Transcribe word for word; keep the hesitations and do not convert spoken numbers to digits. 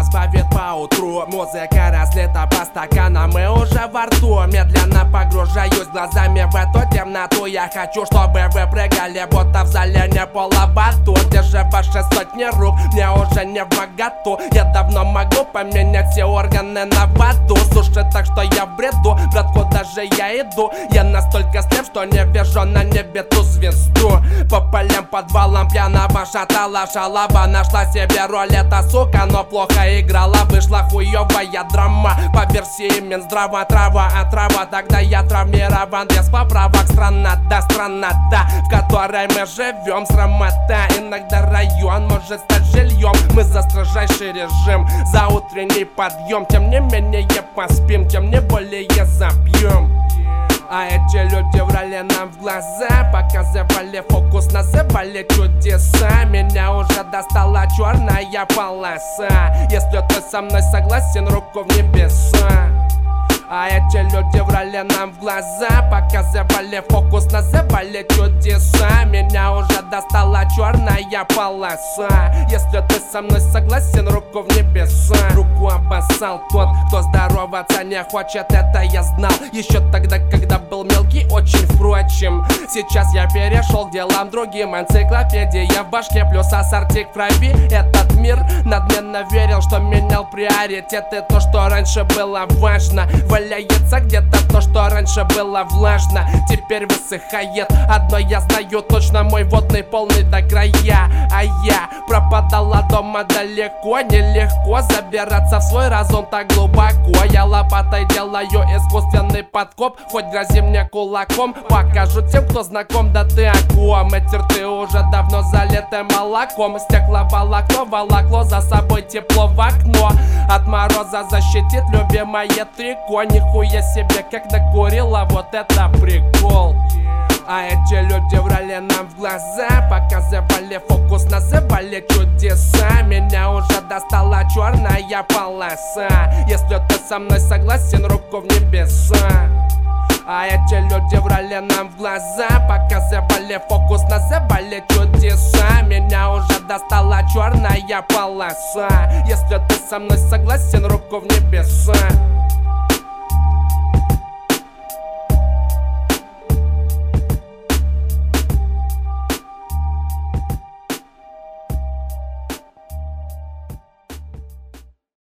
разбавит поутру. Музыка разлита по стаканам и уже во рту. Медленно погружаюсь глазами в эту темноту. Я хочу, чтобы вы прыгали, будто в зале не полобату. Держи ваши сотни рук, мне уже не вмоготу. Я давно могу поменять все органы на воду. Слушай, так что я в бреду, брат, куда же я иду? Я настолько слеп, что не вижу на небе ту звезду. По полям, подвалам пьяного шатала шалава. Нашла себе роль эта сука, но плохо играла. Вышла хуёвая драма по версии Минздрава. Трава, а трава, тогда я травмирован без поправок. Страна-да, страна-да, в которой мы живем. Срамота, иногда район может стать жильем. Мы за строжайший режим, за утренний подъем. Тем не менее поспим, тем не более запьем. А эти люди врали нам в глаза, показывали фокус, называли чудеса. Меня уже достала черная полоса. Если ты со мной согласен, руку в небеса. А эти люди врали нам в глаза, показывали фокус, называли чудеса. Меня уже достала черная полоса. Если ты со мной согласен, руку в небеса. Руку обоссал тот, кто здороваться не хочет, это я знал еще тогда, когда был мелкий очень, впрочем. Сейчас я перешел к делам другим. Энциклопедия в башке плюс ассортик в крови. Этот мир надменно верил, что менял приоритеты. То, что раньше было важно, валяется где-то то, что раньше было влажно, теперь высыхает. Одно я знаю точно, мой водный полный до края. А я пропадала дома далеко. Нелегко забираться в свой разум так глубоко. Я лопатой делаю искусственный подкоп. Хоть грози мне кулаком, покажу тем, кто знаком, да ты о ком. Эти рты уже давно залиты молоком. Стекловолокно волокло за собой тепло в окно. От мороза защитит любимое трико. Нихуя себе, как накурила, вот это прикол. А эти люди врали нам в глаза, показывали фокус, называли чудеса. Меня уже достала черная полоса. Если ты со мной согласен, руку в небеса. А эти люди врали нам в глаза, показывали фокус, называли чудеса. Меня уже достала черная полоса. Если ты со мной согласен, руку в небеса.